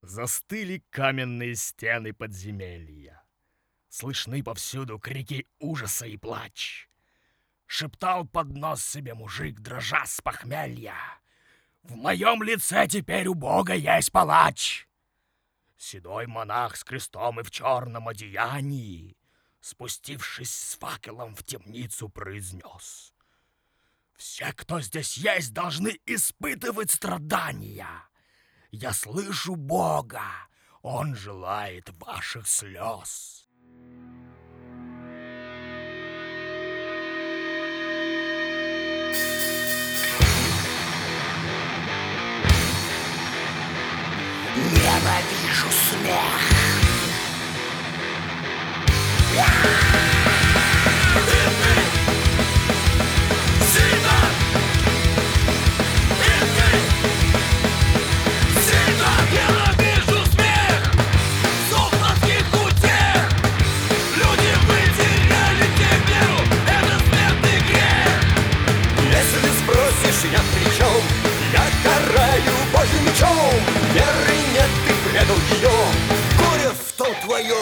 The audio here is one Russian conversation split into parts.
Застыли каменные стены подземелья. Слышны повсюду крики ужаса и плач. Шептал под нос себе мужик, дрожа с похмелья: «В моем лице теперь у Бога есть палач!» Седой монах с крестом и в черном одеянии, спустившись с факелом в темницу, произнес: «Все, кто здесь есть, должны испытывать страдания. Я слышу Бога, Он желает ваших слез». Ненавижу смех. Ненавижу смех. Сохранских утех. Люди потеряли веру. Это смертный грех. Если спросишь, я при чем? Я караю Божьим мечом. Веры нет, ты предал ее. Горе в том твое.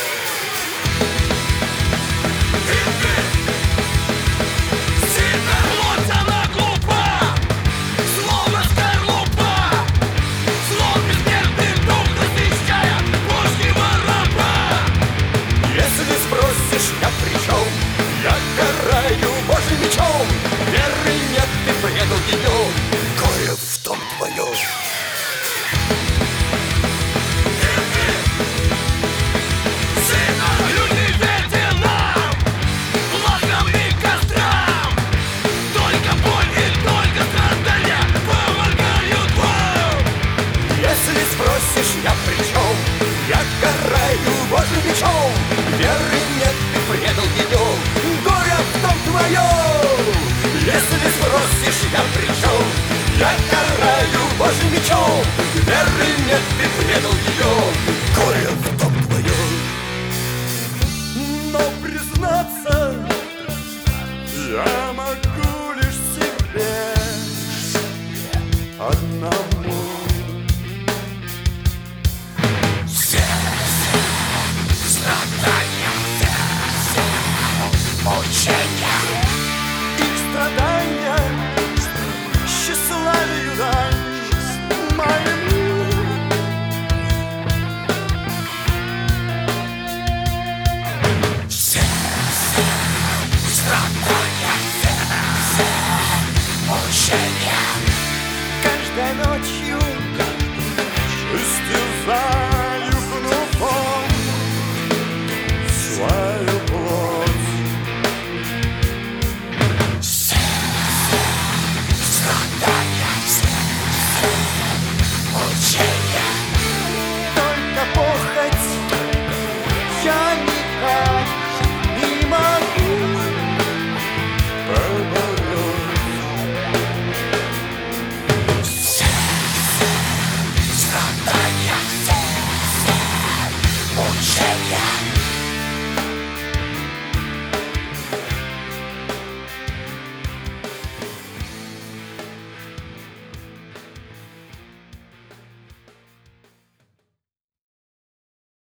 Плоть она глупа, словно скорлупа, слов бессмертный дух, насыщая Божьего раба. Если спросишь, я при чем? Я караю Божьим мечом. Веры нет, ты предал ее. Горе в том твое. Люди, верьте нам, флагам и кострам. Только боль и только страдания помогают вам. Если спросишь, я при чем?